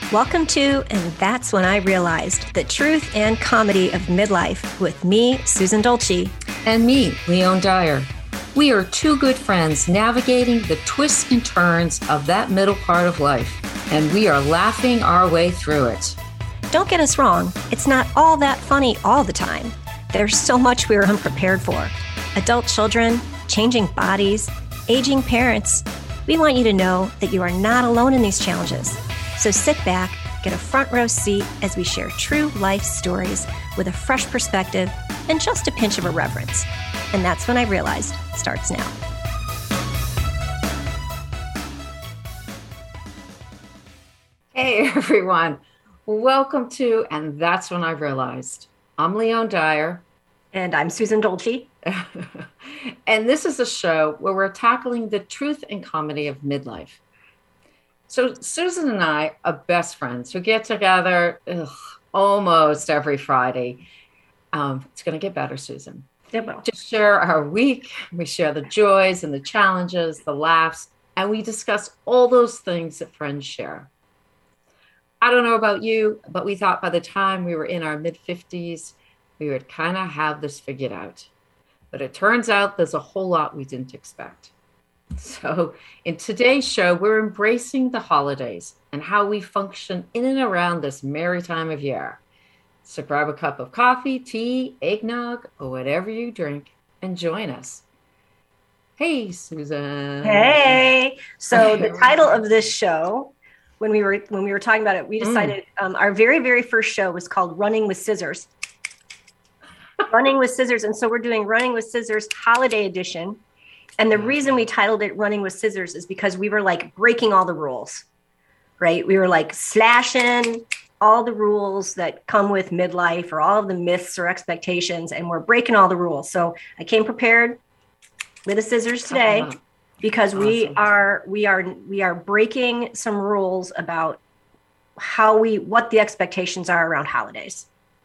Welcome to And That's When I Realized, the truth and comedy of midlife with me, Susan Dolce. And me, Leon Dyer. We are two good friends navigating the twists and turns of that middle part of life, and we are laughing our way through it. Don't get us wrong, it's not all that funny all the time. There's so much we're unprepared for. Adult children, changing bodies, aging parents. We want you to know that you are not alone in these challenges. So sit back, get a front row seat as we share true life stories with a fresh perspective and just a pinch of irreverence. And That's When I Realized starts now. Hey everyone, welcome to And That's When I Realized. I'm Leon Dyer. And I'm Susan Dolce. And this is a show where we're tackling the truth and comedy of midlife. So Susan and I are best friends who get together almost every Friday. It's going to get better, Susan. It will. To share our week, we share the joys and the challenges, the laughs, and we discuss all those things that friends share. I don't know about you, but we thought by the time we were in our mid-50s, we would kind of have this figured out. But it turns out there's a whole lot we didn't expect. So in today's show, we're embracing the holidays and how we function in and around this merry time of year. So grab a cup of coffee, tea, eggnog, or whatever you drink and join us. Hey, Susan. Hey. So the title of this show, when we were talking about it, we decided our very, very first show was called Running with Scissors. Running with Scissors. And so we're doing Running with Scissors Holiday Edition. And the reason we titled it Running with Scissors is because we were like breaking all the rules, right? We were like slashing all the rules that come with midlife or all of the myths or expectations, and we're breaking all the rules. So I came prepared with the scissors today because we are breaking some rules about what the expectations are around holidays.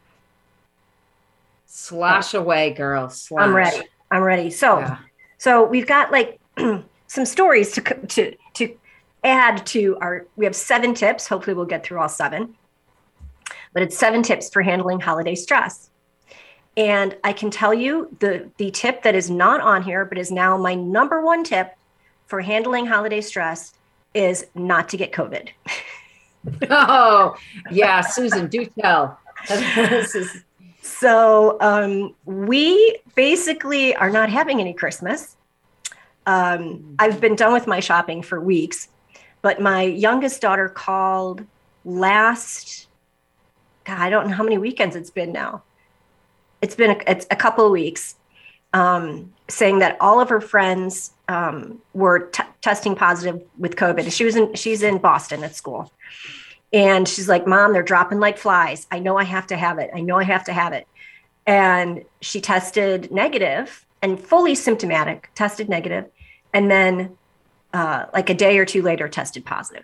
Slash away, girl. Slash. I'm ready. So we've got like some stories to add to we have 7 tips. Hopefully we'll get through all 7, but it's 7 tips for handling holiday stress. And I can tell you the tip that is not on here, but is now my number 1 tip for handling holiday stress is not to get COVID. Oh, yeah. Susan, do tell. So we basically are not having any Christmas. I've been done with my shopping for weeks, but my youngest daughter called I don't know how many weekends it's been now. It's a couple of weeks, saying that all of her friends were testing positive with COVID. She's in Boston at school. And she's like, Mom, they're dropping like flies. I know I have to have it. And she tested negative and fully symptomatic, tested negative. And then like a day or 2 later, tested positive.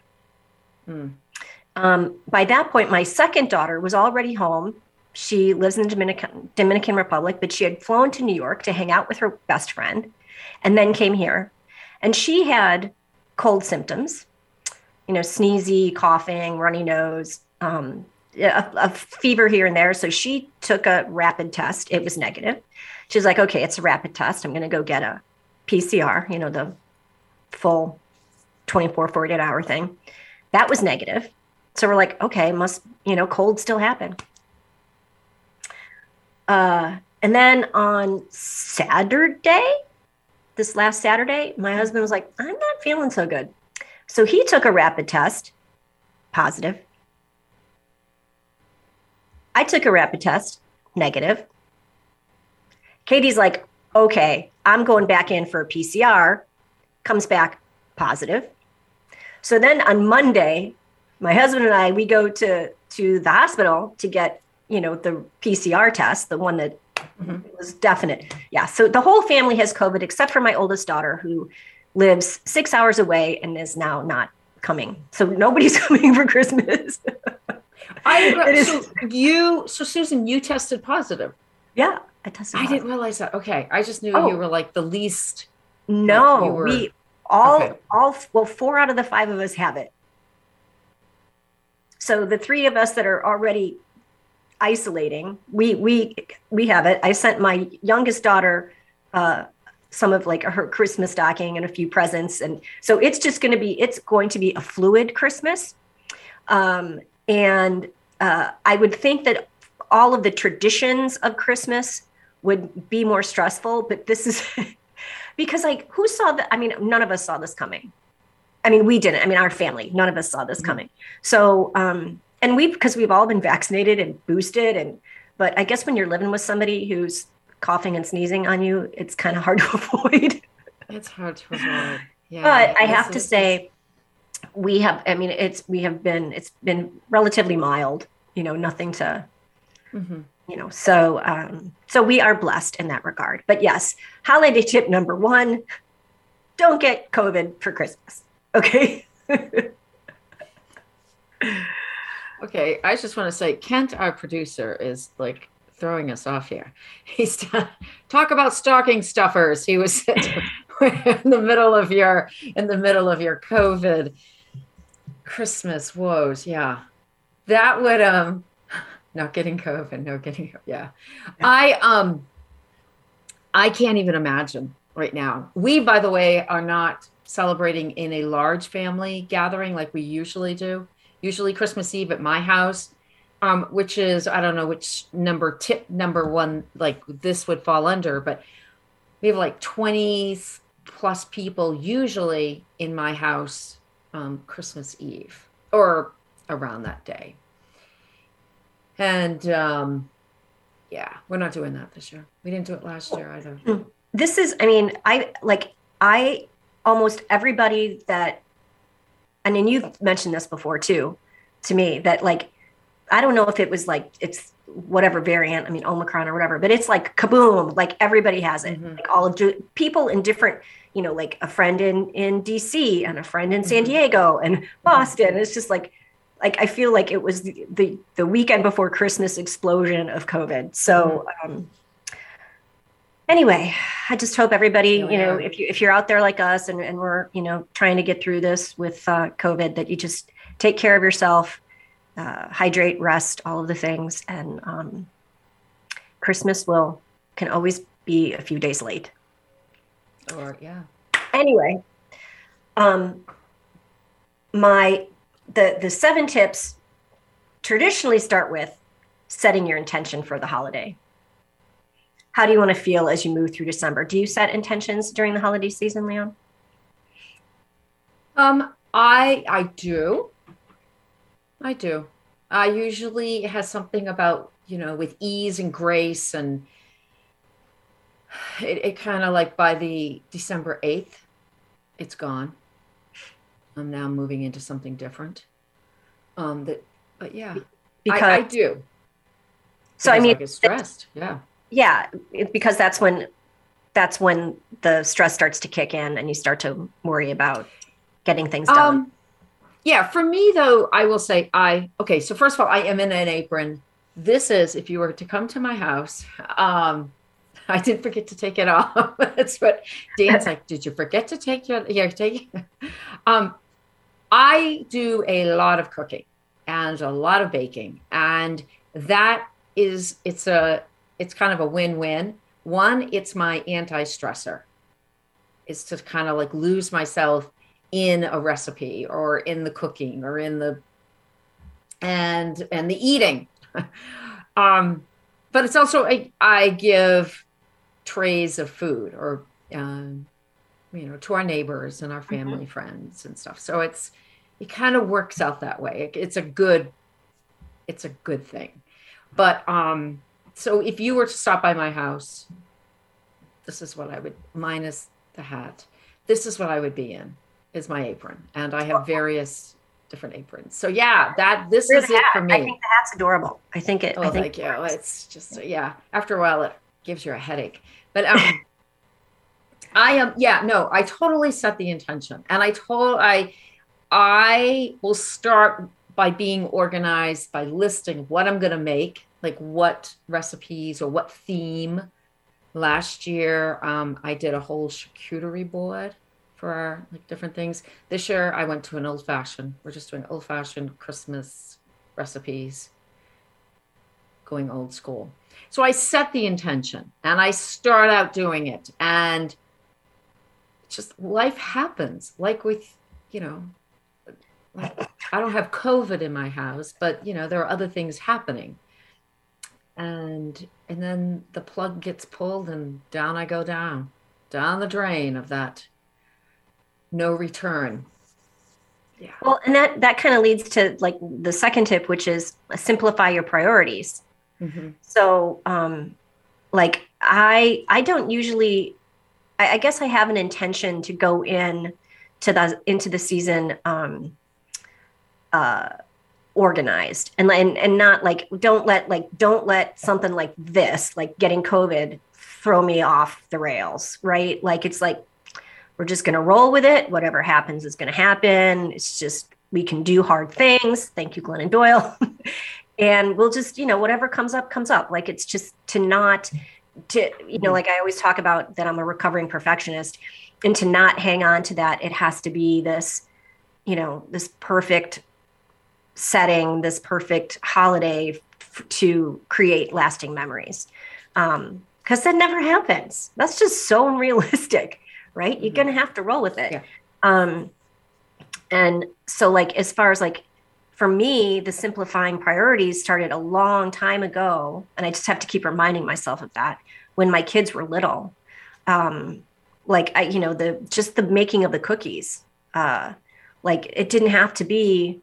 By that point, my second daughter was already home. She lives in the Dominican Republic, but she had flown to New York to hang out with her best friend and then came here. And she had cold symptoms. Sneezy, coughing, runny nose, a fever here and there. So she took a rapid test. It was negative. She's like, okay, it's a rapid test. I'm going to go get a PCR, the full 24, 48 hour thing. That was negative. So we're like, okay, cold still happen. And then on this last Saturday, my husband was like, I'm not feeling so good. So he took a rapid test, positive. I took a rapid test, negative. Katie's like, okay, I'm going back in for a PCR, comes back positive. So then on Monday, my husband and I, we go to the hospital to get, the PCR test, the one that was definite. Yeah. So the whole family has COVID except for my oldest daughter, who lives 6 hours away and is now not coming. So nobody's coming for Christmas. So Susan, you tested positive. Yeah, I tested positive. I didn't realize that. Okay. I just knew you were like the least. No, we 4 out of the 5 of us have it. So the three of us that are already isolating, we have it. I sent my youngest daughter some of like her Christmas stocking and a few presents, and so it's going to be a fluid Christmas. And I would think that all of the traditions of Christmas would be more stressful, but this is because like who saw that? I mean, none of us saw this coming. I mean, we didn't. I mean, our family, none of us saw this coming. So, and because we've all been vaccinated and boosted, but I guess when you're living with somebody who's coughing and sneezing on you, it's kind of hard to avoid. It's hard to avoid. Yeah. But I have to say, it's been relatively mild, nothing to, so we are blessed in that regard. But yes, holiday tip number 1, don't get COVID for Christmas. Okay. Okay. I just want to say, Kent, our producer, is like throwing us off here. He's talk about stocking stuffers. He was in the middle of your COVID Christmas woes. Yeah. That would, not getting COVID, no getting, yeah. I can't even imagine right now. We, by the way, are not celebrating in a large family gathering like we usually do. Usually Christmas Eve at my house, which is, I don't know which number 1, like this would fall under, but we have like 20 plus people usually in my house Christmas Eve or around that day. And yeah, we're not doing that this year. We didn't do it last year either. This is, I almost everybody that, and then you've mentioned this before too, to me, that like, I don't know if it was like, it's whatever variant, Omicron or whatever, but it's like kaboom, like everybody has it. Like all of people in different, like a friend in DC and a friend in San Diego and Boston. It's just like I feel like it was the weekend before Christmas explosion of COVID. So anyway, I just hope everybody, if you're out there like us and we're, trying to get through this with COVID, that you just take care of yourself, hydrate, rest, all of the things. And Christmas can always be a few days late. Or, yeah. Anyway, the 7 tips traditionally start with setting your intention for the holiday. How do you want to feel as you move through December? Do you set intentions during the holiday season, Leon? I do. I usually it has something about, with ease and grace, and it kind of like by the December 8th, it's gone. I'm now moving into something different. But yeah, because I do. So I get stressed. Yeah. Yeah, because that's when the stress starts to kick in and you start to worry about getting things done. Yeah, for me though, I will say so first of all, I am in an apron. This is, if you were to come to my house, I didn't forget to take it off. That's what Dan's like, did you forget to take take it? I do a lot of cooking and a lot of baking, and that is, it's kind of a win-win. One, it's my anti-stressor. It's to kind of like lose myself in a recipe or in the cooking or in the and the eating. But it's also I give trays of food or to our neighbors and our family friends and stuff. So it kind of works out that way. It's a good thing. But so if you were to stop by my house, this is what I would, minus the hat, this is what I would be in, is my apron. And I have various different aprons. So yeah, this is it for me. I think the hat's adorable. I think it. Oh, thank you. It's just, yeah, after a while it gives you a headache. But I totally set the intention. And I will start by being organized, by listing what I'm going to make, like what recipes or what theme. Last year, I did a whole charcuterie board for our different things. This year, I went to an old-fashioned. We're just doing old-fashioned Christmas recipes, going old school. So I set the intention and I start out doing it, and just life happens. Like with, like I don't have COVID in my house, but there are other things happening. And then the plug gets pulled and down I go down the drain of that no return. Yeah. Well, and that kind of leads to like the second tip, which is simplify your priorities. Mm-hmm. So, like I don't usually, I guess I have an intention to go into the season, organized and not like, don't let something like this, like getting COVID, throw me off the rails, right? Like, it's like, we're just going to roll with it. Whatever happens is going to happen. It's just, we can do hard things. Thank you, Glennon Doyle. And we'll just, whatever comes up, comes up. Like, it's just like I always talk about that I'm a recovering perfectionist, and to not hang on to that. It has to be this, this perfect setting, this perfect holiday to create lasting memories. Because that never happens. That's just so unrealistic, right? Mm-hmm. You're going to have to roll with it. Yeah. And so like, as far as like, for me, the simplifying priorities started a long time ago. And I just have to keep reminding myself of that when my kids were little. Like the making of the cookies, like it didn't have to be,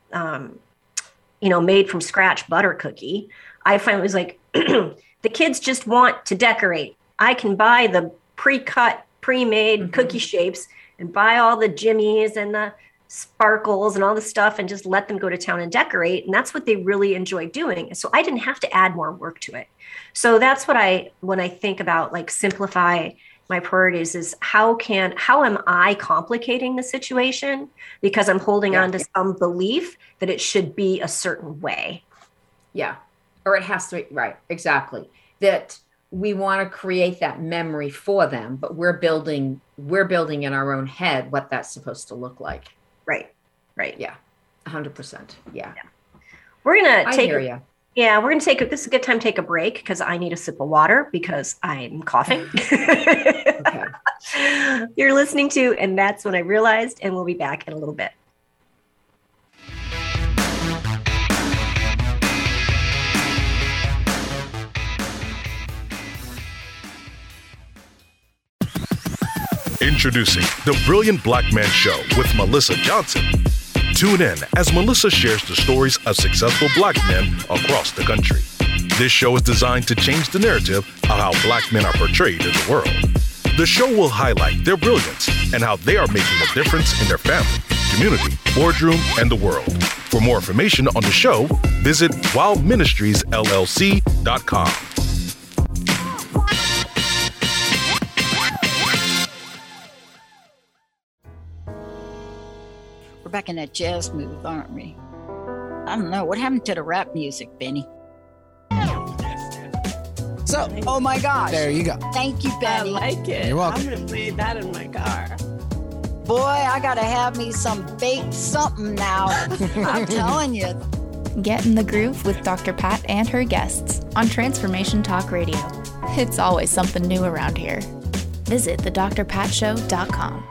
made from scratch butter cookie. I finally was like, the kids just want to decorate. I can buy the pre-cut, pre-made mm-hmm. cookie shapes and buy all the jimmies and the sparkles and all the stuff and just let them go to town and decorate. And that's what they really enjoy doing. So I didn't have to add more work to it. So that's what when I think about like simplify my priorities, is how am I complicating the situation because I'm holding on to some belief that it should be a certain way. Yeah. Or it has to be, right. Exactly. That we want to create that memory for them, but we're building in our own head what that's supposed to look like. Right. Yeah. 100%. Yeah. We're going to take, this is a good time to take a break because I need a sip of water because I'm coughing. Okay. You're listening to, and that's when I realized, and we'll be back in a little bit. Introducing The Brilliant Black Man Show with Melissa Johnson. Tune in as Melissa shares the stories of successful Black men across the country. This show is designed to change the narrative of how Black men are portrayed in the world. The show will highlight their brilliance and how they are making a difference in their family, community, boardroom, and the world. For more information on the show, visit wildministriesllc.com. We're back in that jazz mood, aren't we? I don't know. What happened to the rap music, Benny? So, oh my gosh. There you go. Thank you, Benny. I like it. You're welcome. I'm going to play that in my car. Boy, I got to have me some baked something now. I'm telling you. Get in the groove with Dr. Pat and her guests on Transformation Talk Radio. It's always something new around here. Visit thedrpatshow.com.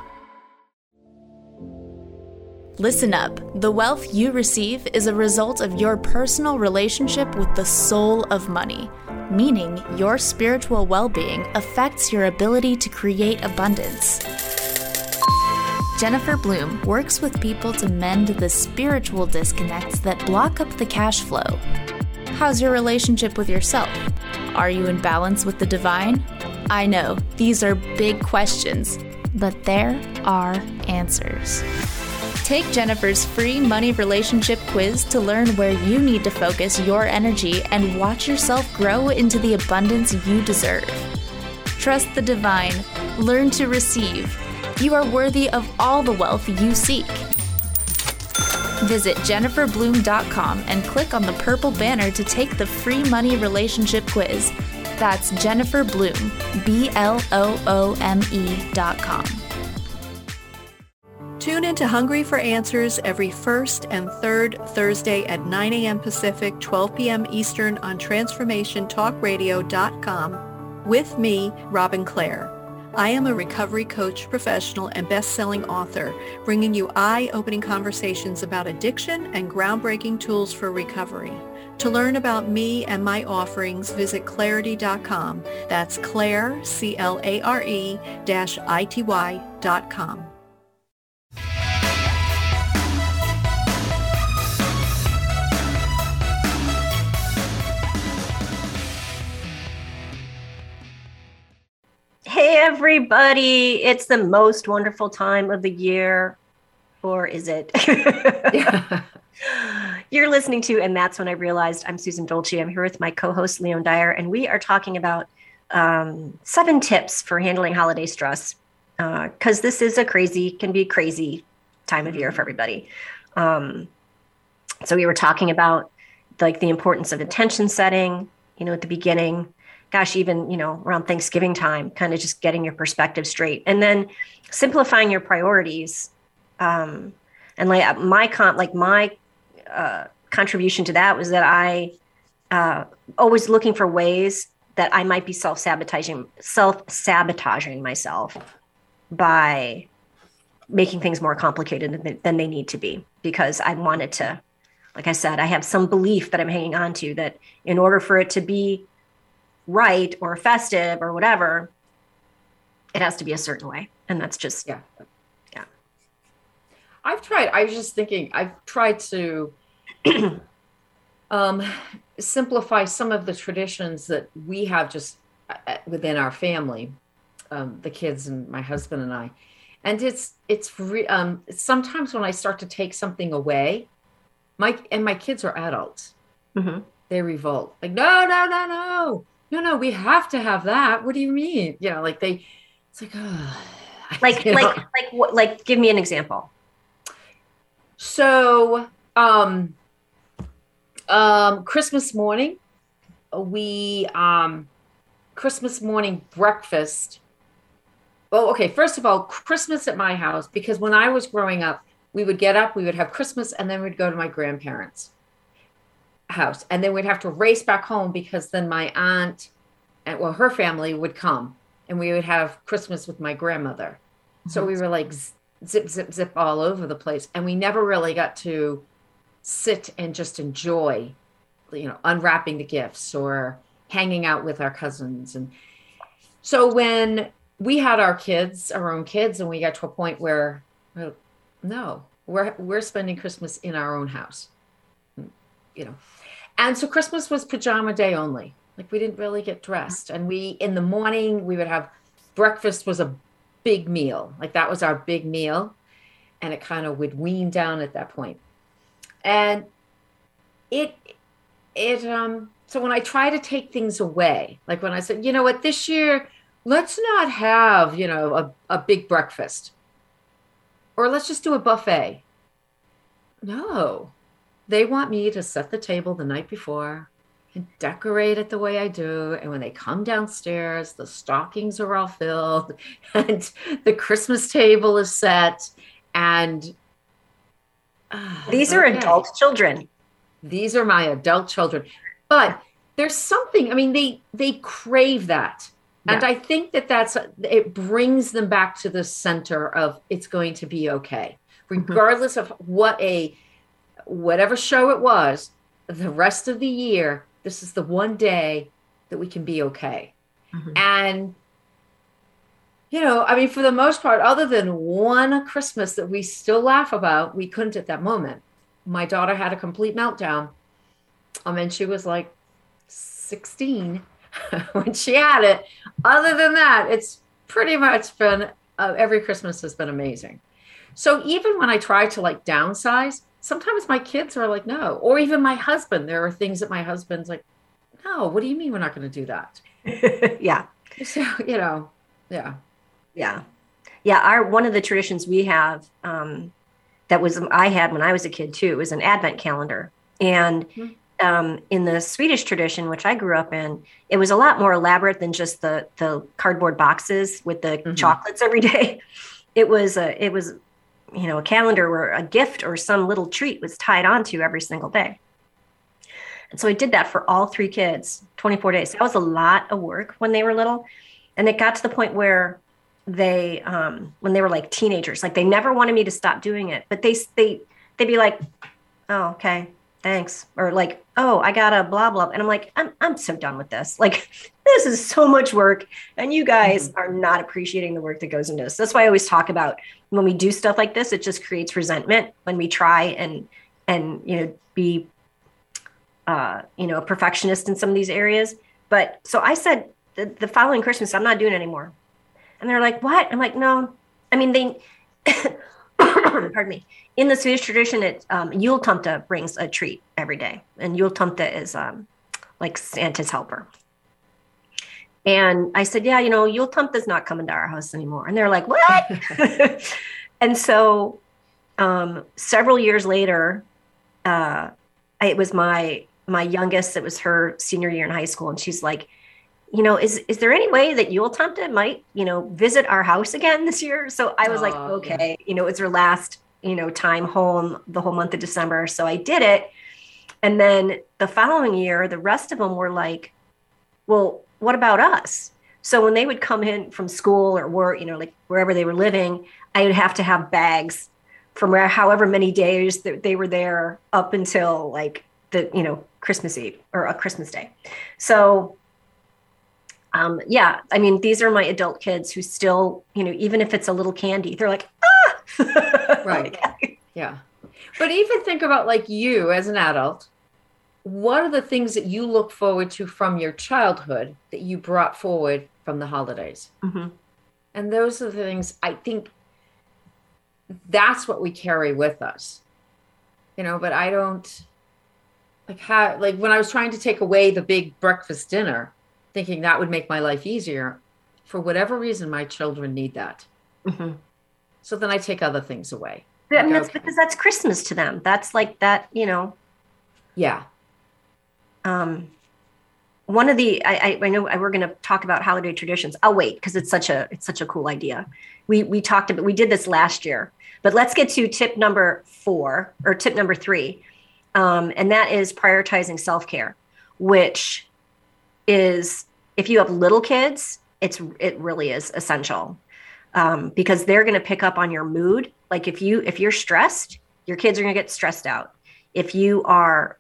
Listen up. The wealth you receive is a result of your personal relationship with the soul of money, meaning your spiritual well-being affects your ability to create abundance. Jennifer Bloom works with people to mend the spiritual disconnects that block up the cash flow. How's your relationship with yourself? Are you in balance with the divine? I know, these are big questions, but there are answers. Take Jennifer's free money relationship quiz to learn where you need to focus your energy and watch yourself grow into the abundance you deserve. Trust the divine. Learn to receive. You are worthy of all the wealth you seek. Visit jenniferbloom.com and click on the purple banner to take the free money relationship quiz. That's Jennifer Bloom, BLOOME.com. Tune into Hungry for Answers every first and third Thursday at 9 a.m. Pacific, 12 p.m. Eastern on TransformationTalkRadio.com with me, Robin Clare. I am a recovery coach, professional, and best-selling author, bringing you eye-opening conversations about addiction and groundbreaking tools for recovery. To learn about me and my offerings, visit Clarity.com. That's Clare, CLARE-ITY.com. Hey, everybody. It's the most wonderful time of the year. Or is it? You're listening to And That's When I Realized. I'm Susan Dolce. I'm here with my co-host, Leon Dyer, and we are talking about 7 tips for handling holiday stress. Because this is can be a crazy time of year for everybody. So we were talking about like the importance of intention setting, at the beginning. Gosh, even, around Thanksgiving time, kind of just getting your perspective straight, and then simplifying your priorities. And like my contribution to that was that I always looking for ways that I might be self-sabotaging myself by making things more complicated than they need to be, because I wanted to, like I said, I have some belief that I'm hanging on to, that in order for it to be right or festive or whatever, it has to be a certain way. And that's just, yeah. I've tried to simplify some of the traditions that we have just within our family, the kids and my husband and I. And it's sometimes when I start to take something away, my kids are adults. Mm-hmm. They revolt. Like, no, we have to have that. What do you mean? It's like, like, give me an example. So, Christmas morning, Christmas morning breakfast. Well, okay. First of all, Christmas at my house, because when I was growing up, we would get up, we would have Christmas, and then we'd go to my grandparents' house, and then we'd have to race back home, because then my aunt and her family would come, and we would have Christmas with my grandmother. Mm-hmm. So we were like zip, zip, zip all over the place, and we never really got to sit and just enjoy, unwrapping the gifts or hanging out with our cousins. And so when we had our own kids, and we got to a point where, no, we're spending Christmas in our own house, And so Christmas was pajama day only. Like, we didn't really get dressed. And in the morning, we would have breakfast was a big meal. Like, that was our big meal. And it kind of would wean down at that point. And so when I try to take things away, like when I said, what, this year, let's not have, a big breakfast, or let's just do a buffet. No, they want me to set the table the night before and decorate it the way I do. And when they come downstairs, the stockings are all filled and the Christmas table is set. And these are adult children. These are my adult children. But there's something, they crave that. Yeah. And I think it brings them back to the center of it's going to be okay. Regardless of whatever show it was, the rest of the year, this is the one day that we can be okay. Mm-hmm. And, for the most part, other than one Christmas that we still laugh about, we couldn't at that moment. My daughter had a complete meltdown. And she was like 16 when she had it. Other than that, it's pretty much been, every Christmas has been amazing. So even when I try to downsize, sometimes my kids are like, no, or even my husband, there are things that my husband's like, no, what do you mean we're not going to do that? Yeah. So, yeah. Yeah. One of the traditions we have, I had when I was a kid too, was an Advent calendar. And in the Swedish tradition, which I grew up in, it was a lot more elaborate than just the cardboard boxes with the chocolates every day. It was a calendar where a gift or some little treat was tied onto every single day. And so I did that for all 3 kids, 24 days. That was a lot of work when they were little. And it got to the point where they, when they were like teenagers, like they never wanted me to stop doing it, but they'd be like, oh, okay, thanks. Or like, oh, I got a blah, blah. And I'm like, I'm so done with this. Like, this is so much work. And you guys are not appreciating the work that goes into this. That's why I always talk about when we do stuff like this, it just creates resentment when we try and be, a perfectionist in some of these areas. But so I said the following Christmas, I'm not doing it anymore. And they're like, what? I'm like, no. I mean, they, pardon me. In the Swedish tradition, it's Jultomte brings a treat every day. And Jultomte is like Santa's helper. And I said, yeah, Jultomte's not coming to our house anymore. And they're like, what? And so several years later, it was my youngest, it was her senior year in high school. And she's like, is there any way that Jultomte might, visit our house again this year? So I was like, okay, yeah. It's her last, time home the whole month of December. So I did it. And then the following year, the rest of them were like, well, what about us? So when they would come in from school or work, like wherever they were living, I would have to have bags from however many days that they were there up until like the, Christmas Eve or a Christmas Day. So yeah, I mean, these are my adult kids who still, even if it's a little candy, they're like, ah, right. Yeah. But even think about like you as an adult, what are the things that you look forward to from your childhood that you brought forward from the holidays? Mm-hmm. And those are the things I think that's what we carry with us, but I don't like when I was trying to take away the big breakfast dinner, thinking that would make my life easier. For whatever reason, my children need that. Mm-hmm. So then I take other things away. I mean, that's because that's Christmas to them. That's like that, Yeah. One of the, I know we're going to talk about holiday traditions. I'll wait because it's such a cool idea. We talked about, we did this last year, but let's get to tip number 3. And that is prioritizing self-care, which is, if you have little kids, it really is essential, because they're going to pick up on your mood. Like if you're stressed, your kids are going to get stressed out. If you are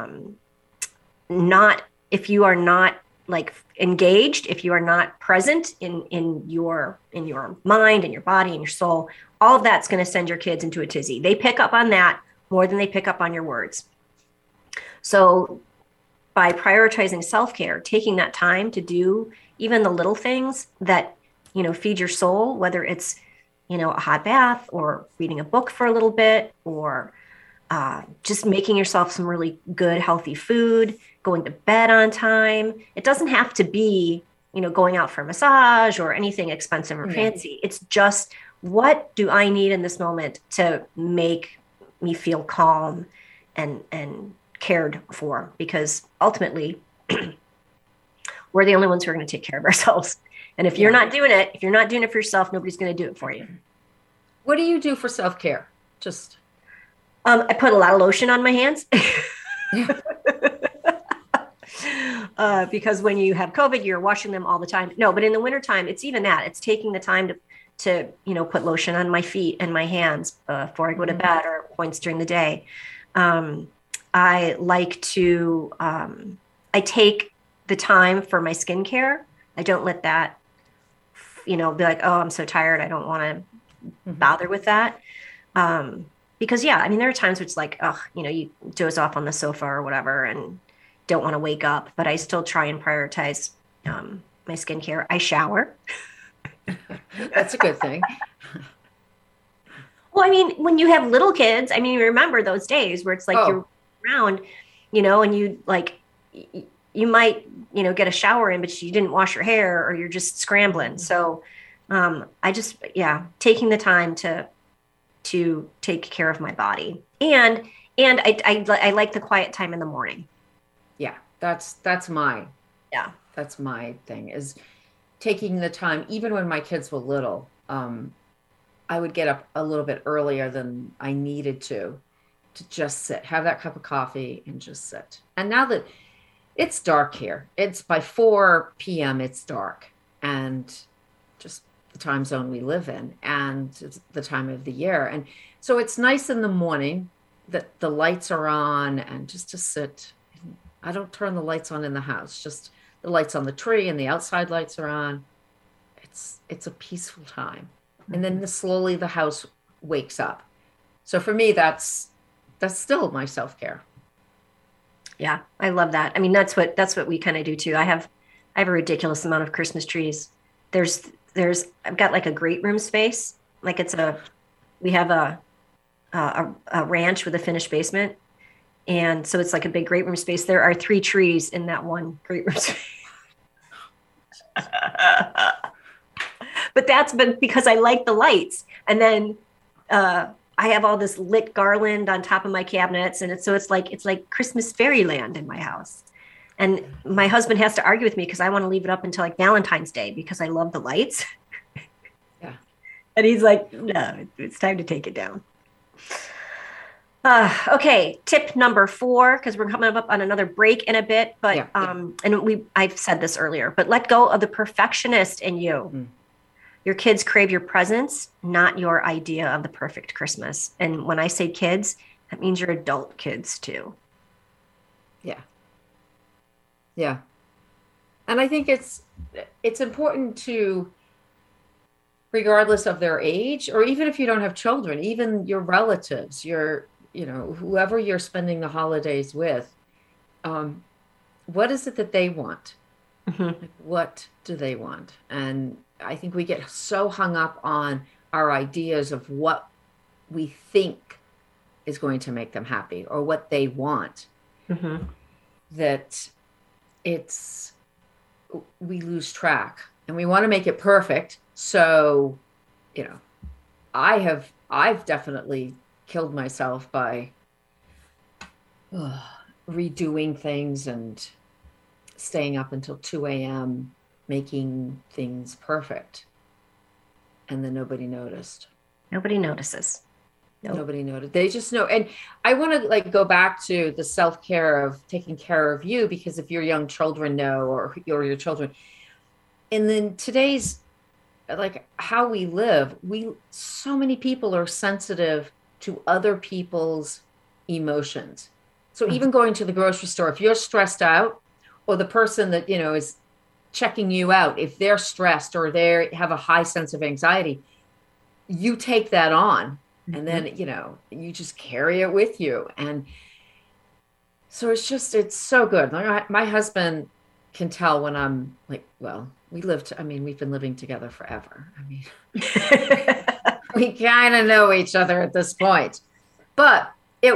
not like engaged, if you are not present in your mind and your body and your soul, all of that's going to send your kids into a tizzy. They pick up on that more than they pick up on your words. So by prioritizing self-care, taking that time to do even the little things that, feed your soul, whether it's, a hot bath or reading a book for a little bit, or just making yourself some really good, healthy food, going to bed on time. It doesn't have to be, going out for a massage or anything expensive or fancy. It's just, what do I need in this moment to make me feel calm and cared for? Because ultimately, we're the only ones who are going to take care of ourselves. And if you're not doing it for yourself, nobody's going to do it for you. What do you do for self-care? Just I put a lot of lotion on my hands. Because when you have COVID, you're washing them all the time. No, but in the wintertime, it's even that. It's taking the time to put lotion on my feet and my hands before I go to bed, or points during the day. I like to, I take the time for my skincare. I don't let that, be like, oh, I'm so tired, I don't want to bother with that. Because there are times where it's like, oh, you doze off on the sofa or whatever and don't want to wake up, but I still try and prioritize my skincare. I shower. That's a good thing. Well, when you have little kids, you remember those days where it's like you're around, and you like, you might, get a shower in, but you didn't wash your hair, or you're just scrambling. So I just, taking the time to take care of my body. And I like the quiet time in the morning. Yeah, that's my thing, is taking the time, even when my kids were little, I would get up a little bit earlier than I needed to just sit, have that cup of coffee and just sit. And now that it's dark here, it's by 4 p.m. it's dark, and just the time zone we live in and the time of the year. And so it's nice in the morning that the lights are on and just to sit. I don't turn the lights on in the house, just the lights on the tree and the outside lights are on. It's a peaceful time. And then slowly the house wakes up. So for me, that's still my self-care. Yeah, I love that. I mean, that's what we kind of do too. I have a ridiculous amount of Christmas trees. I've got like a great room space. Like we have a ranch with a finished basement. And so it's like a big great room space. There are 3 trees in that one great room space. But that's been because I like the lights. And then I have all this lit garland on top of my cabinets. And it's like Christmas fairyland in my house. And my husband has to argue with me because I want to leave it up until like Valentine's Day because I love the lights. Yeah. And he's like, no, it's time to take it down. Okay, tip number 4, because we're coming up on another break in a bit, but I've said this earlier, but let go of the perfectionist in you. Mm-hmm. Your kids crave your presence, not your idea of the perfect Christmas. And when I say kids, that means your adult kids too. Yeah. Yeah. And I think it's important to, regardless of their age, or even if you don't have children, even your relatives, whoever you're spending the holidays with, what is it that they want? Mm-hmm. Like, what do they want? And I think we get so hung up on our ideas of what we think is going to make them happy or what they want, mm-hmm. that we lose track and we want to make it perfect. So, I've definitely killed myself by redoing things and staying up until 2 a.m. making things perfect. And then nobody noticed. Nobody notices. Nope. Nobody noticed. They just know. And I want to go back to the self-care of taking care of you, because if your young children know, or your children, and then today's, how we live, so many people are sensitive to other people's emotions. So mm-hmm. even going to the grocery store, if you're stressed out, or the person that, is checking you out, if they're stressed or they have a high sense of anxiety, you take that on, mm-hmm. and then, you just carry it with you. And so it's so good. My husband can tell when I'm we've been living together forever. We kind of know each other at this point, but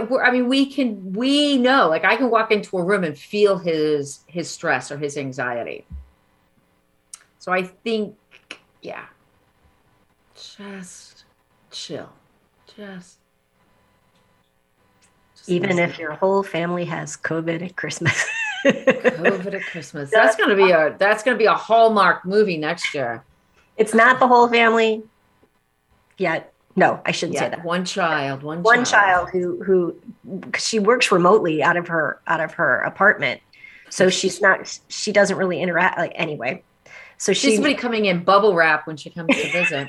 we know, I can walk into a room and feel his stress or his anxiety. So I think, just chill, just even if your whole family has COVID at Christmas. COVID at Christmas. That's going to be a Hallmark movie next year. It's not the whole family yet. No, I shouldn't say that. One child who she works remotely out of her apartment. So she doesn't really interact anyway. So she's somebody coming in bubble wrap when she comes to visit.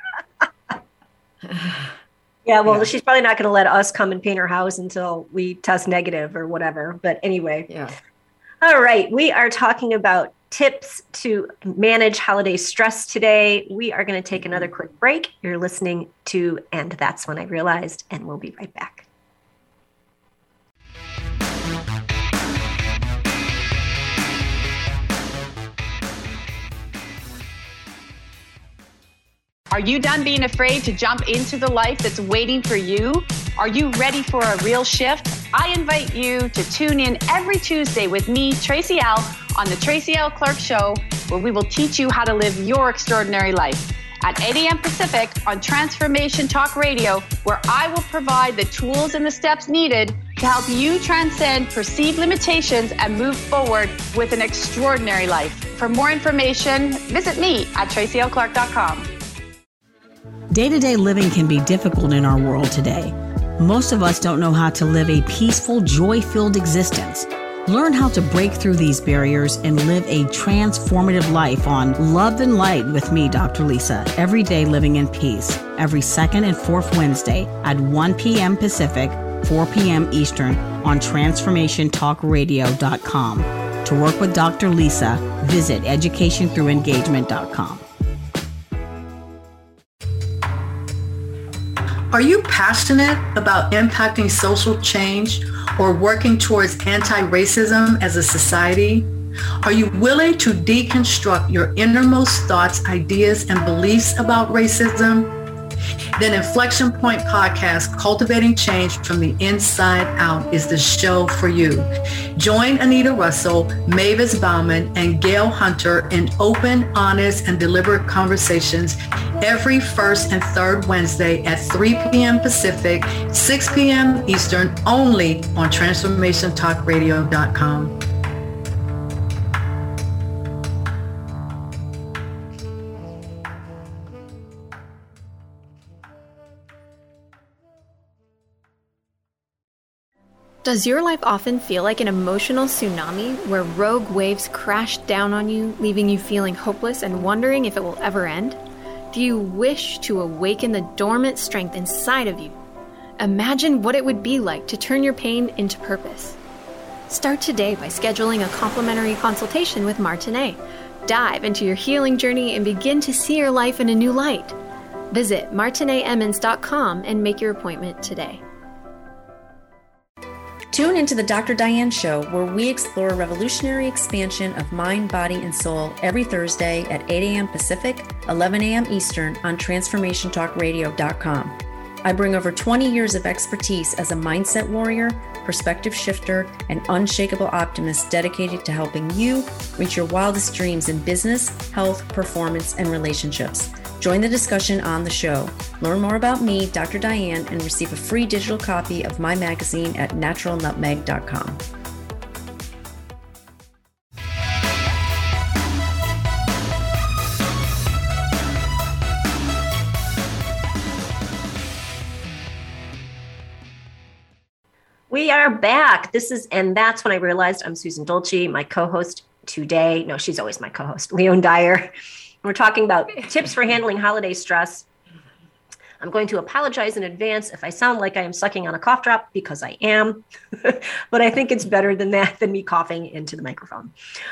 Yeah, well, she's probably not going to let us come and paint her house until we test negative or whatever. But anyway. Yeah. All right. We are talking about tips to manage holiday stress today. We are going to take another quick break. You're listening to And That's When I Realized, and we'll be right back. Are you done being afraid to jump into the life that's waiting for you? Are you ready for a real shift? I invite you to tune in every Tuesday with me, Tracy L., on the Tracy L. Clark Show, where we will teach you how to live your extraordinary life. At 8 a.m. Pacific on Transformation Talk Radio, where I will provide the tools and the steps needed to help you transcend perceived limitations and move forward with an extraordinary life. For more information, visit me at tracylclark.com. Day-to-day living can be difficult in our world today. Most of us don't know how to live a peaceful, joy-filled existence. Learn how to break through these barriers and live a transformative life on Love and Light with me, Dr. Lisa, every day living in peace, every second and fourth Wednesday at 1 p.m. Pacific, 4 p.m. Eastern on TransformationTalkRadio.com. To work with Dr. Lisa, visit educationthroughengagement.com. Are you passionate about impacting social change or working towards anti-racism as a society? Are you willing to deconstruct your innermost thoughts, ideas, and beliefs about racism? Then Inflection Point Podcast, Cultivating Change from the Inside Out, is the show for you. Join Anita Russell, Mavis Bauman, and Gail Hunter in open, honest, and deliberate conversations every first and third Wednesday at 3 p.m. Pacific, 6 p.m. Eastern, only on TransformationTalkRadio.com. Does your life often feel like an emotional tsunami where rogue waves crash down on you, leaving you feeling hopeless and wondering if it will ever end? Do you wish to awaken the dormant strength inside of you? Imagine what it would be like to turn your pain into purpose. Start today by scheduling a complimentary consultation with Martinet. Dive into your healing journey and begin to see your life in a new light. Visit martinetemmons.com and make your appointment today. Tune into the Dr. Diane Show, where we explore revolutionary expansion of mind, body, and soul every Thursday at 8 a.m. Pacific, 11 a.m. Eastern on TransformationTalkRadio.com. I bring over 20 years of expertise as a mindset warrior, perspective shifter, and unshakable optimist dedicated to helping you reach your wildest dreams in business, health, performance, and relationships. Join the discussion on the show. Learn more about me, Dr. Diane, and receive a free digital copy of my magazine at naturalnutmeg.com. We are back. And that's when I realized I'm Susan Dolce, my co-host today. No, she's always my co-host, Leon Dyer. We're talking about tips for handling holiday stress. I'm going to apologize in advance if I sound like I am sucking on a cough drop, because I am, but I think it's better than that, than me coughing into the microphone.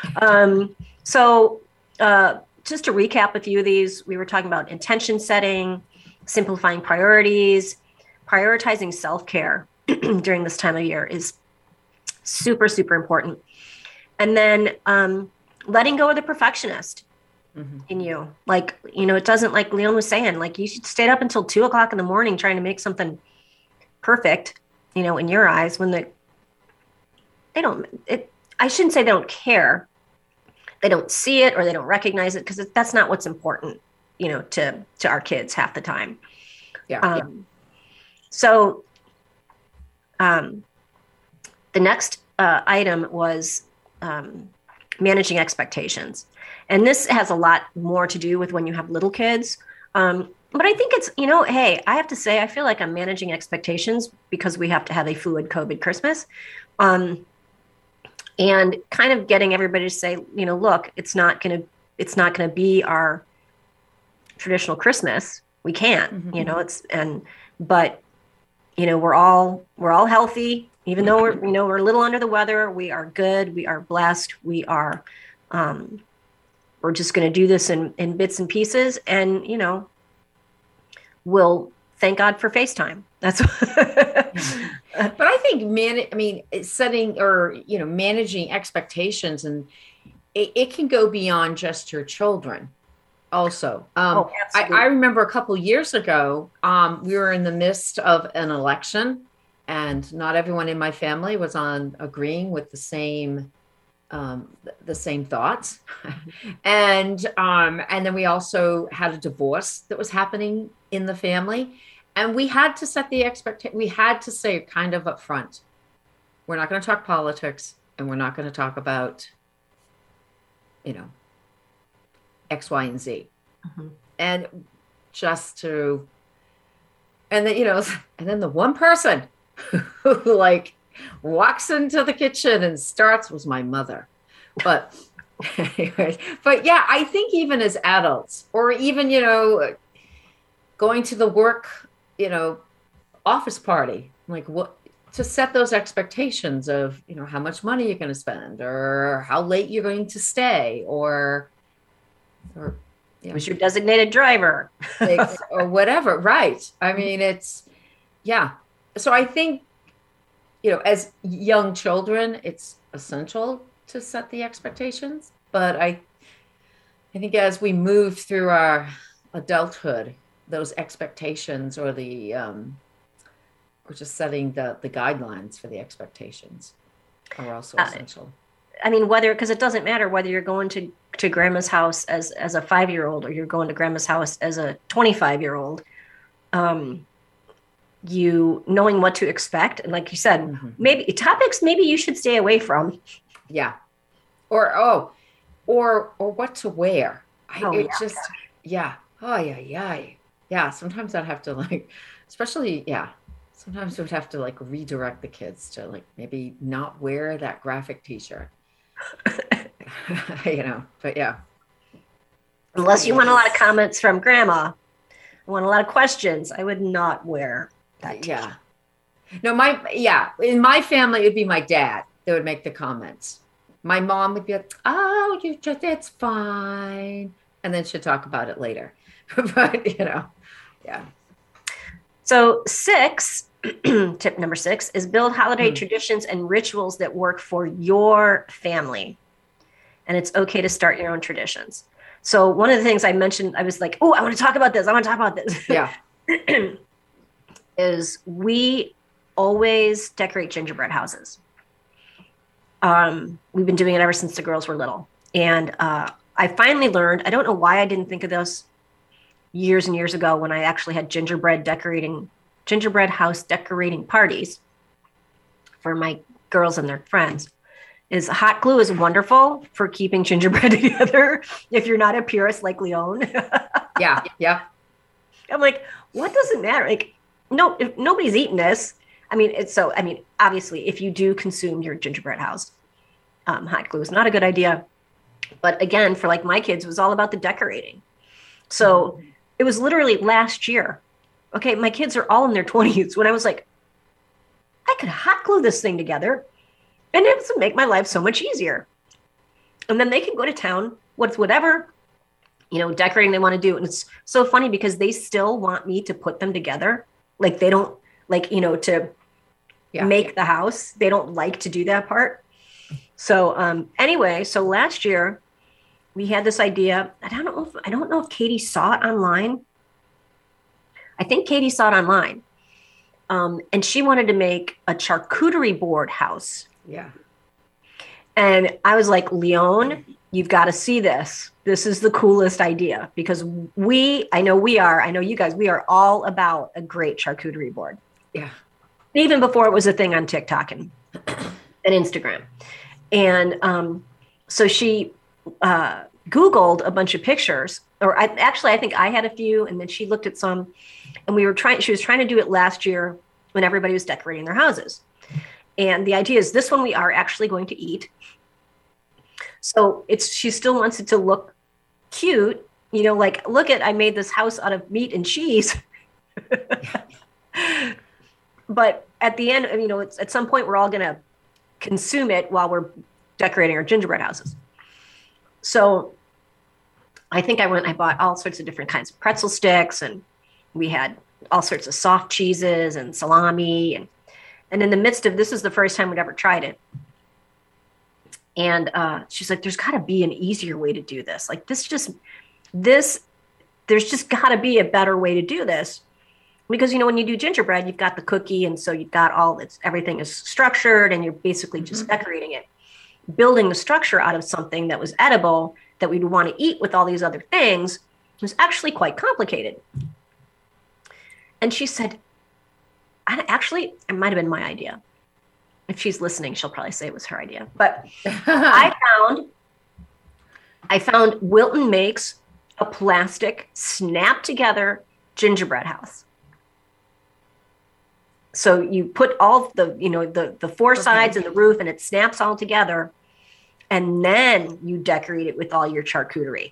So just to recap a few of these, we were talking about intention setting, simplifying priorities, prioritizing self-care during this time of year is super, super important. And then letting go of the perfectionist. Mm-hmm. In you. Like, it doesn't, like Leon was saying, like you should stay up until 2 o'clock in the morning trying to make something perfect, in your eyes, when I shouldn't say they don't care. They don't see it or they don't recognize it, because that's not what's important, to our kids half the time. Yeah. So the next item was managing expectations. And this has a lot more to do with when you have little kids. But I think it's, hey, I have to say, I feel like I'm managing expectations because we have to have a fluid COVID Christmas. And kind of getting everybody to say, look, it's not going to be our traditional Christmas. We can't, mm-hmm. But we're all healthy, even though we're a little under the weather. We are good. We are blessed. We are, we're just going to do this in bits and pieces, and, we'll thank God for FaceTime. That's But I think, setting or, managing expectations, and it can go beyond just your children also. I remember a couple years ago, we were in the midst of an election, and not everyone in my family was agreeing with the same thoughts. And then we also had a divorce that was happening in the family. And we had to set the expectation. We had to say kind of up front, we're not going to talk politics, and we're not going to talk about, X, Y, and Z. Mm-hmm. And just to, and then, and then the one person who like walks into the kitchen and starts was my mother. But anyways, but yeah, I think even as adults, or even, going to the work, office party, like what, to set those expectations of, how much money you're going to spend, or how late you're going to stay, or who's your designated driver or whatever. Right. I mean, so I think, as young children, it's essential to set the expectations, but I think as we move through our adulthood, those expectations, or or just setting the guidelines for the expectations are also essential. I mean, because it doesn't matter whether you're going to grandma's house as a 5-year-old, or you're going to grandma's house as a 25-year-old, you knowing what to expect. And like you said, maybe topics, maybe you should stay away from. Yeah. Or what to wear. Yeah. Oh yeah. Sometimes I'd have to sometimes we'd have to redirect the kids to maybe not wear that graphic t-shirt. But yeah. Unless you want a lot of comments from grandma, I want a lot of questions, I would not wear that t-shirt. Yeah. No, in my family, it'd be my dad that would make the comments. My mom would be like, oh, that's fine. And then she'd talk about it later. But, yeah. So tip number 6 is build holiday traditions and rituals that work for your family. And it's okay to start your own traditions. So one of the things I mentioned, I was like, oh, I want to talk about this. Yeah. Is we always decorate gingerbread houses. We've been doing it ever since the girls were little. And I finally learned, I don't know why I didn't think of this years and years ago when I actually had gingerbread house decorating parties for my girls and their friends, is hot glue is wonderful for keeping gingerbread together if you're not a purist like Leon. Yeah. I'm like, what does it matter? No, if nobody's eating this. Obviously, if you do consume your gingerbread house, hot glue is not a good idea. But again, for my kids, it was all about the decorating. So it was literally last year. Okay, my kids are all in their 20s when I was like, I could hot glue this thing together and it would make my life so much easier. And then they can go to town with whatever, decorating they want to do. And it's so funny because they still want me to put them together. They don't to make the house. They don't like to do that part. So so last year we had this idea. I don't know if Katie saw it online. I think Katie saw it online. And she wanted to make a charcuterie board house. Yeah. And I was like, Leon, you've got to see this. This is the coolest idea because I know you guys, we are all about a great charcuterie board. Yeah. Even before it was a thing on TikTok and Instagram. And so she Googled a bunch of pictures, or I think I had a few, and then she looked at some, and she was trying to do it last year when everybody was decorating their houses. And the idea is this one we are actually going to eat. So she still wants it to look cute, I made this house out of meat and cheese. But at the end, it's at some point we're all going to consume it while we're decorating our gingerbread houses. So I think I bought all sorts of different kinds of pretzel sticks, and we had all sorts of soft cheeses and salami. And in the midst of this is the first time we'd ever tried it. And she's like, there's got to be an easier way to do this. There's just got to be a better way to do this. Because, when you do gingerbread, you've got the cookie. And so you've got everything is structured and you're basically just decorating it. Building the structure out of something that was edible that we'd want to eat with all these other things was actually quite complicated. And she said, it might have been my idea. If she's listening, she'll probably say it was her idea. But I found Wilton makes a plastic snap together gingerbread house. So you put all the, you know, the four sides and the roof, and it snaps all together. And then you decorate it with all your charcuterie.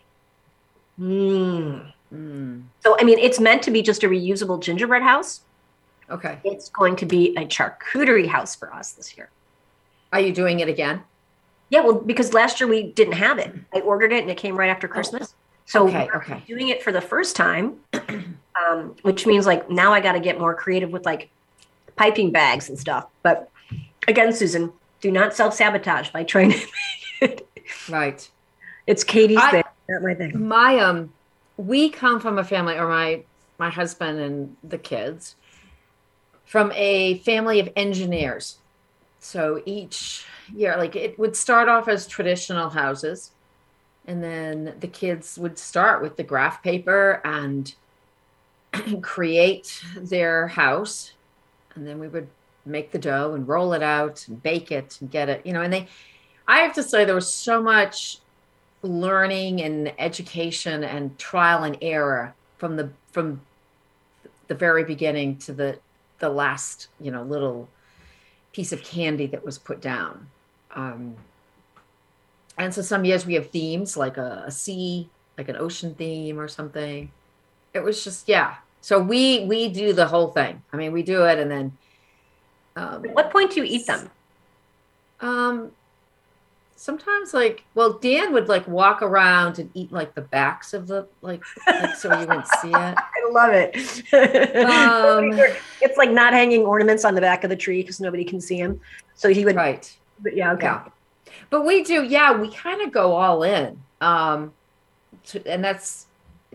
So, I mean, it's meant to be just a reusable gingerbread house. Okay. It's going to be a charcuterie house for us this year. Are you doing it again? Yeah, well, because last year we didn't have it. I ordered it and it came right after Christmas. So we're doing it for the first time, which means like now I got to get more creative with like piping bags and stuff. But again, Susan, do not self-sabotage by trying to make it. Right. It's Katie's thing, not my thing. We come from a family, or my husband and the kids, from a family of engineers. So each year, like it would start off as traditional houses, and then the kids would start with the graph paper and create their house. And then we would make the dough and roll it out and bake it and get it, you know, and I have to say there was so much learning and education and trial and error from the very beginning to the last, you know, little piece of candy that was put down. And so some years we have themes like a sea, like an ocean theme or something. It was just, yeah. So we do the whole thing. I mean, we do it, and then. At what point do you eat them? Sometimes Dan would like walk around and eat like the backs of the like so you wouldn't see it. I love it. It's like not hanging ornaments on the back of the tree because nobody can see them. So he would. Right. But yeah. Okay. Yeah. But we do. Yeah. We kind of go all in. And that's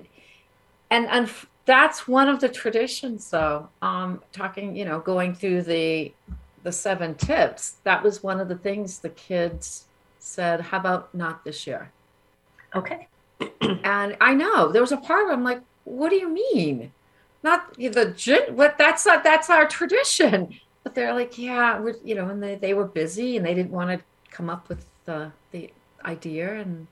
one of the traditions though. Talking, you know, going through the 7 tips, that was one of the things the kids said, how about not this year? Okay. And I know there was a part where I'm like, what do you mean? Not that's our tradition. But they're like, yeah, we're, you know, and they were busy and they didn't want to come up with the idea. And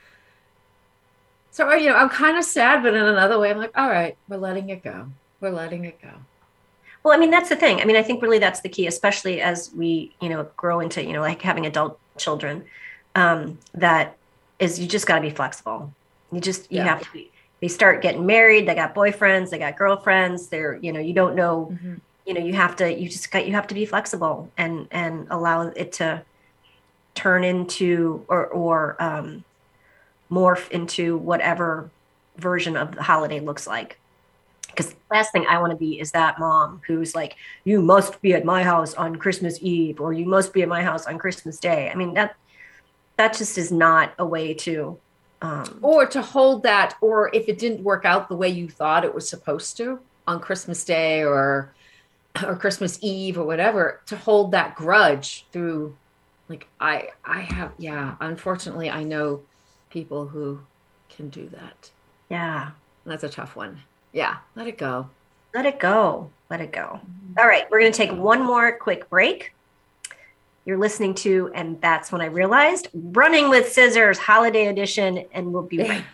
so, you know, I'm kind of sad, but in another way, I'm like, all right, we're letting it go. We're letting it go. Well, I mean, that's the thing. I mean, I think really that's the key, especially as we, you know, grow into, you know, like having adult children, that is, you just got to be flexible. You have to be, they start getting married, they got boyfriends, they got girlfriends, they're, you know, you don't know, you know, you have to be flexible and allow it to turn into or morph into whatever version of the holiday looks like. Because the last thing I want to be is that mom who's like, you must be at my house on Christmas Eve, or you must be at my house on Christmas Day. I mean, that just is not a way to... or to hold that, or if it didn't work out the way you thought it was supposed to on Christmas Day or Christmas Eve or whatever, to hold that grudge through, like, I have, unfortunately, I know people who can do that. Yeah. That's a tough one. Yeah, let it go. Let it go. Let it go. All right, we're going to take one more quick break. You're listening to, and that's when I realized, Running with Scissors Holiday Edition, and we'll be right back.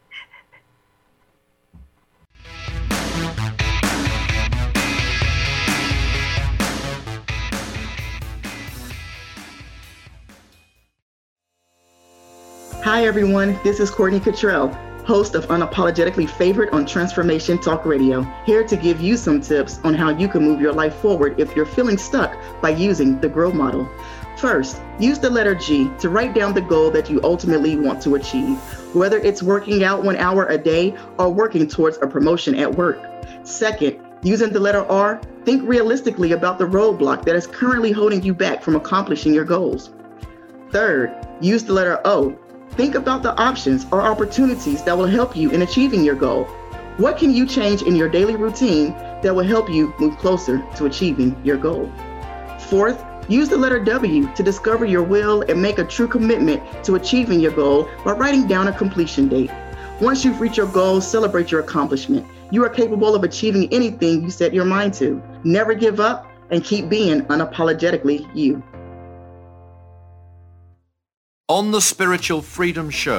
Hi, everyone. This is Courtney Cottrell, host of Unapologetically Favored on Transformation Talk Radio, here to give you some tips on how you can move your life forward if you're feeling stuck by using the GROW model. First, use the letter G to write down the goal that you ultimately want to achieve, whether it's working out 1 hour a day or working towards a promotion at work. Second, using the letter R, think realistically about the roadblock that is currently holding you back from accomplishing your goals. Third, use the letter O. Think about the options or opportunities that will help you in achieving your goal. What can you change in your daily routine that will help you move closer to achieving your goal? Fourth, use the letter W to discover your will and make a true commitment to achieving your goal by writing down a completion date. Once you've reached your goal, celebrate your accomplishment. You are capable of achieving anything you set your mind to. Never give up and keep being unapologetically you. On the Spiritual Freedom Show,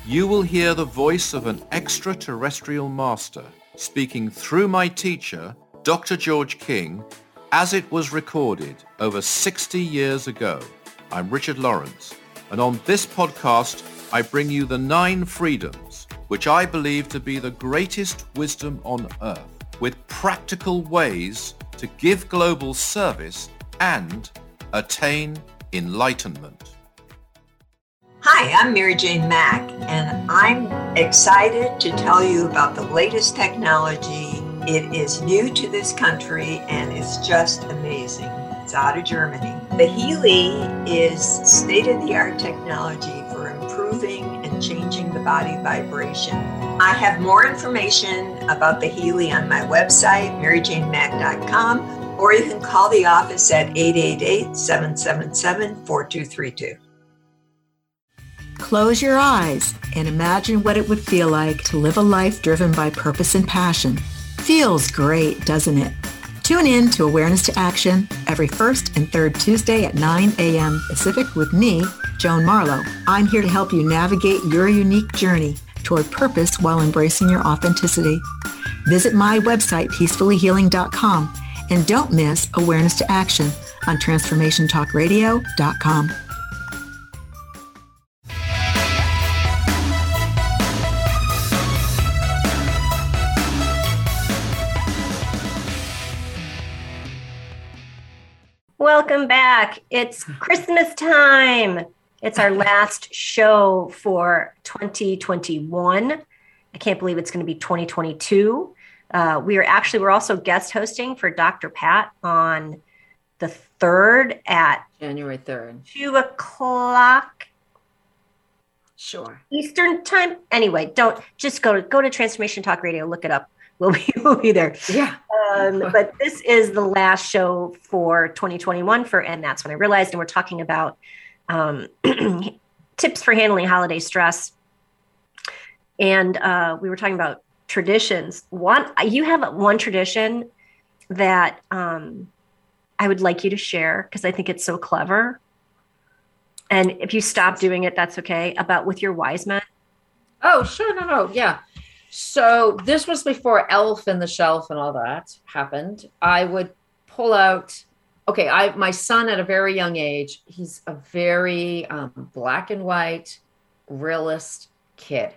you will hear the voice of an extraterrestrial master speaking through my teacher, Dr. George King, as it was recorded over 60 years ago. I'm Richard Lawrence, and on this podcast, I bring you the 9 freedoms, which I believe to be the greatest wisdom on earth, with practical ways to give global service and attain enlightenment. Hi, I'm Mary Jane Mack, and I'm excited to tell you about the latest technology. It is new to this country, and it's just amazing. It's out of Germany. The Healy is state-of-the-art technology for improving and changing the body vibration. I have more information about the Healy on my website, maryjanemack.com, or you can call the office at 888-777-4232. Close your eyes and imagine what it would feel like to live a life driven by purpose and passion. Feels great, doesn't it? Tune in to Awareness to Action every first and third Tuesday at 9 a.m. Pacific with me, Joan Marlowe. I'm here to help you navigate your unique journey toward purpose while embracing your authenticity. Visit my website, peacefullyhealing.com, and don't miss Awareness to Action on transformationtalkradio.com. Welcome back. It's Christmas time. It's our last show for 2021. I can't believe it's going to be 2022. We're also guest hosting for Dr. Pat on the 3rd at January 3rd, 2:00. Sure. Eastern time. Anyway, don't just go to Transformation Talk Radio. Look it up. We'll be there. Yeah. But this is the last show for 2021 and that's when I realized, and we're talking about tips for handling holiday stress. And we were talking about traditions. You have one tradition that I would like you to share because I think it's so clever. And if you stop doing it, that's okay. About with your wise men. Oh, sure. No. Yeah. So this was before Elf in the Shelf and all that happened. I would pull out, my son at a very young age, he's a very black and white realist kid.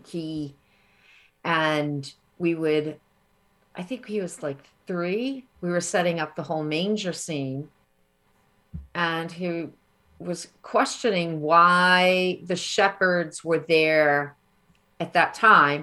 I think he was like 3. We were setting up the whole manger scene and he was questioning why the shepherds were there at that time.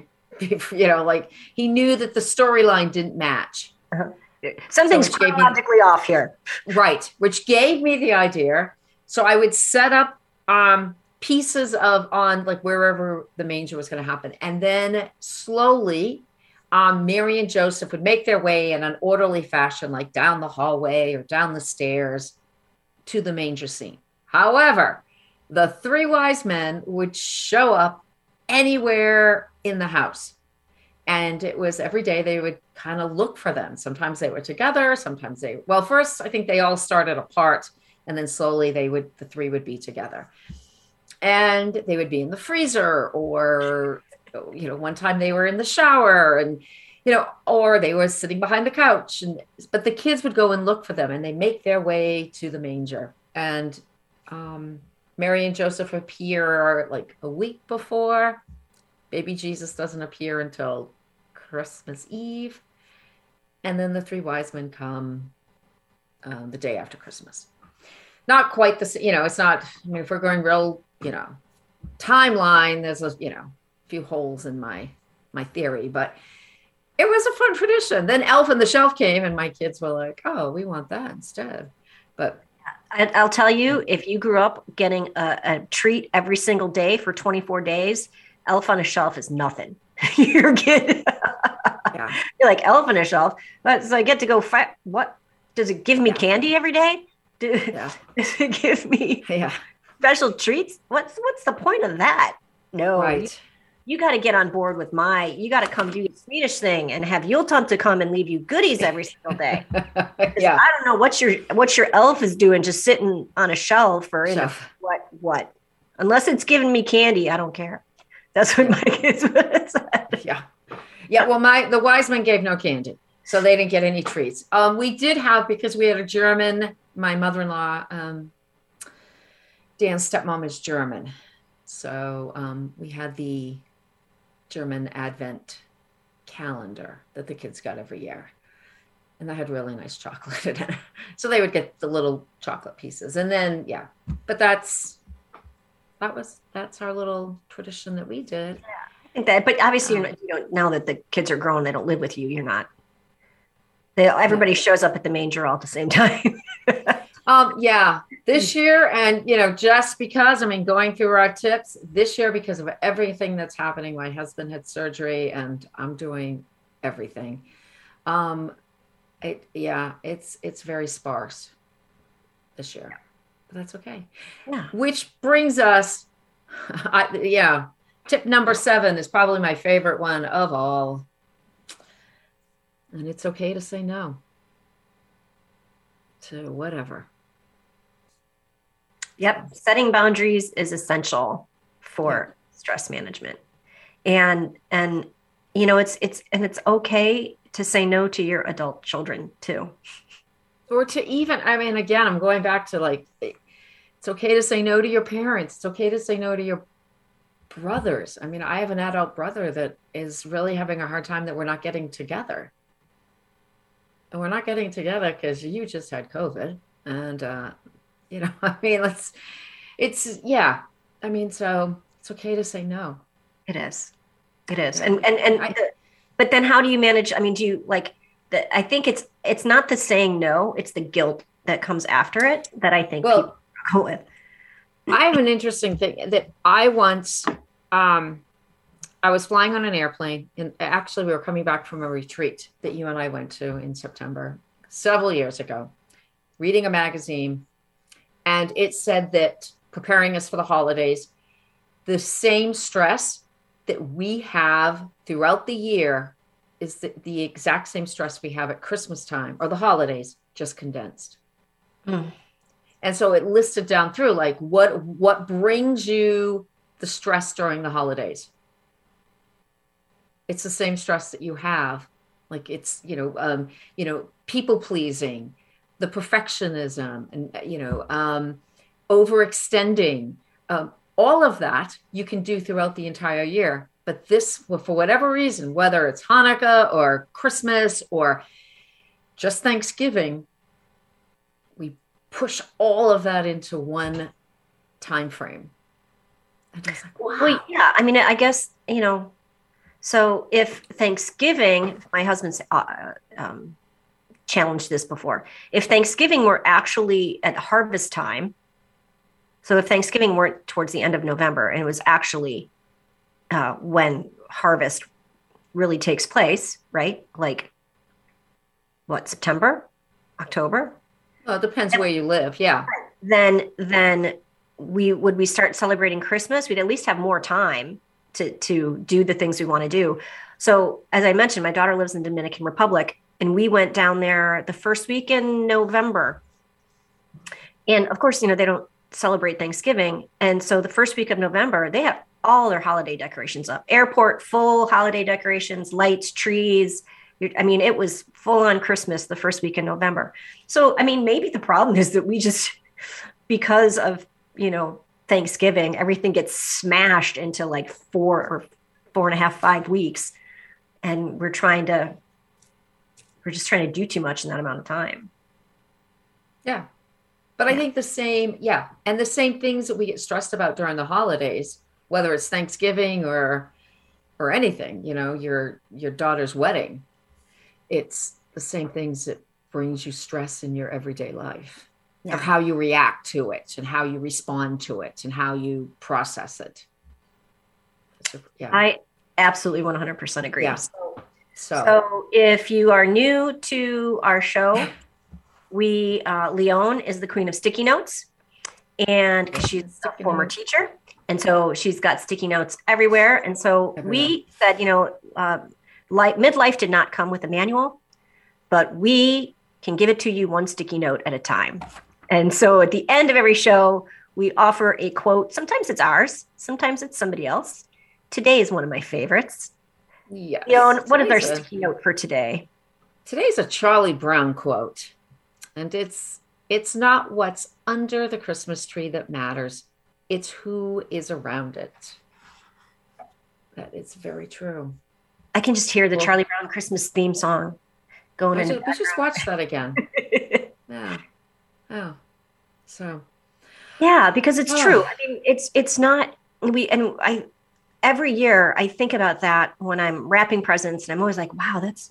He knew that the storyline didn't match. Something's chronologically off here. Right, which gave me the idea. So I would set up pieces on wherever the manger was going to happen. And then slowly, Mary and Joseph would make their way in an orderly fashion, like down the hallway or down the stairs to the manger scene. However, the 3 wise men would show up anywhere in the house. And it was every day they would kind of look for them. Sometimes they were together. Sometimes first I think they all started apart and then slowly the 3 would be together. And they would be in the freezer or, one time they were in the shower and, or they were sitting behind the couch. But the kids would go and look for them and they make their way to the manger. And Mary and Joseph appear like a week before. Baby Jesus doesn't appear until Christmas Eve. And then the 3 wise men come the day after Christmas. Not quite the same, it's not, if we're going real, timeline, there's a, few holes in my theory, but it was a fun tradition. Then Elf on the Shelf came and my kids were like, oh, we want that instead. But I'll tell you, if you grew up getting a treat every single day for 24 days, Elf on a Shelf is nothing. You're kidding. Yeah. You're like, Elf on a Shelf? So I get to go fight. What? Does it give me candy every day? Does it give me special treats? What's the point of that? No. Right. You got to get on board with you got to come do the Swedish thing and have Jultomte come and leave you goodies every single day. Yeah. I don't know what your elf is doing, just sitting on a shelf or in what, unless it's giving me candy. I don't care. That's what my kids would have said. Yeah. Yeah. Well, the wise men gave no candy, so they didn't get any treats. We did have, because we had a German, my mother-in-law, Dan's stepmom is German. So we had the German Advent calendar that the kids got every year. And that had really nice chocolate in it. So they would get the little chocolate pieces. And then, yeah, but that's our little tradition that we did. Yeah, I think that, but obviously you don't, now that the kids are grown, they don't live with you. You're not, everybody shows up at the manger all at the same time. Yeah, this year, and just because, going through our tips this year, because of everything that's happening, my husband had surgery and I'm doing everything. It's very sparse this year, but that's okay. Yeah. Which brings us, tip number 7 is probably my favorite one of all. And it's okay to say no to whatever. Yep. Setting boundaries is essential for stress management. And it's okay to say no to your adult children too. Or to even, again, I'm going back to it's okay to say no to your parents. It's okay to say no to your brothers. I have an adult brother that is really having a hard time that we're not getting together. And we're not getting together because you just had COVID. And, so it's okay to say no. It is. But then how do you manage? Do you I think it's not the saying no, it's the guilt that comes after it that I think people go with. I have an interesting thing that I once, I was flying on an airplane, and actually we were coming back from a retreat that you and I went to in September, several years ago, reading a magazine. And it said that preparing us for the holidays, the same stress that we have throughout the year is the exact same stress we have at Christmas time or the holidays, just condensed. Mm. And so it listed down through what brings you the stress during the holidays. It's the same stress that you have. It's, people pleasing, the perfectionism, and, overextending, all of that you can do throughout the entire year. But this, for whatever reason, whether it's Hanukkah or Christmas or just Thanksgiving, we push all of that into one time frame. And I was like, wow. Well, yeah. I guess, so if Thanksgiving, my husband's challenged this before, if Thanksgiving were actually at harvest time, so if Thanksgiving weren't towards the end of November and it was actually when harvest really takes place, right? September, October? Well, it depends where you live. Yeah. Then we start celebrating Christmas? We'd at least have more time to do the things we want to do. So as I mentioned, my daughter lives in the Dominican Republic, and we went down there the first week in November. And of course, they don't celebrate Thanksgiving. And so the first week of November, they have all their holiday decorations up. Airport, full holiday decorations, lights, trees. It was full on Christmas the first week in November. So, maybe the problem is that we just, because of, Thanksgiving, everything gets smashed into 4 or 4.5, 5 weeks. And we're just trying to do too much in that amount of time. Yeah. But I think the same things that we get stressed about during the holidays, whether it's Thanksgiving or anything, your daughter's wedding, it's the same things that brings you stress in your everyday life, of how you react to it and how you respond to it and how you process it. Yeah. I absolutely 100% agree. Yeah. So if you are new to our show, Leon is the queen of sticky notes, and she's a former teacher. And so she's got sticky notes everywhere. And so we said, midlife did not come with a manual, but we can give it to you one sticky note at a time. And so at the end of every show, we offer a quote. Sometimes it's ours, sometimes it's somebody else. today is one of my favorites. Yes. What is our sticky note for today? Today's a Charlie Brown quote. And it's not what's under the Christmas tree that matters. It's who is around it. That is very true. I can just hear the Charlie Brown Christmas theme song going in. We just watched that again. Yeah. Oh. So. Yeah, because it's true. I mean, it's not every year I think about that when I'm wrapping presents, and I'm always like, wow, that's,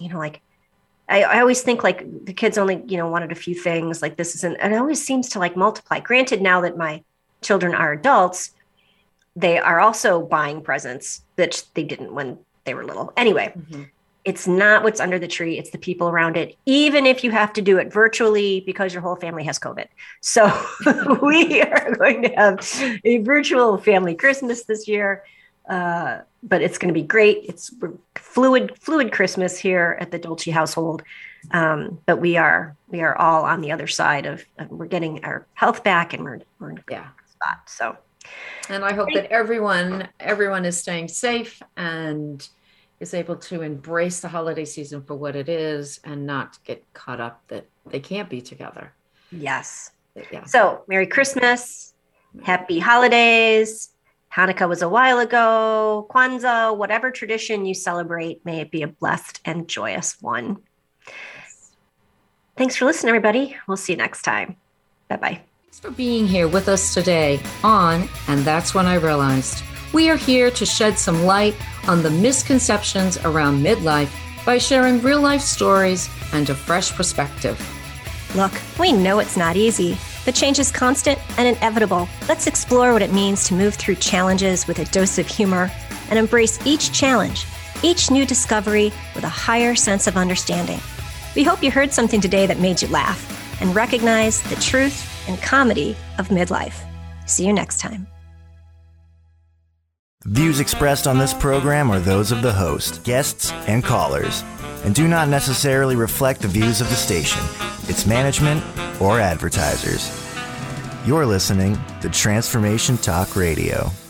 I always think like the kids only, wanted a few things, like this isn't, and it always seems to like multiply. Granted, now that my children are adults, they are also buying presents that they didn't when they were little. Anyway, It's not what's under the tree. It's the people around it, even if you have to do it virtually because your whole family has COVID. So we are going to have a virtual family Christmas this year, but it's going to be great. It's fluid Christmas here at the Dolce household. But we are all on the other side of we're getting our health back, and we're in a good spot. So, and I hope that everyone is staying safe and is able to embrace the holiday season for what it is and not get caught up that they can't be together. Yes. Yeah. So Merry Christmas, Happy Holidays. Hanukkah was a while ago. Kwanzaa, whatever tradition you celebrate, may it be a blessed and joyous one. Yes. Thanks for listening, everybody. We'll see you next time. Bye-bye. Thanks for being here with us today on And That's When I Realized. We are here to shed some light on the misconceptions around midlife by sharing real-life stories and a fresh perspective. Look, we know it's not easy, but change is constant and inevitable. Let's explore what it means to move through challenges with a dose of humor and embrace each challenge, each new discovery with a higher sense of understanding. We hope you heard something today that made you laugh and recognize the truth and comedy of midlife. See you next time. Views expressed on this program are those of the host, guests, and callers, and do not necessarily reflect the views of the station, its management, or advertisers. You're listening to Transformation Talk Radio.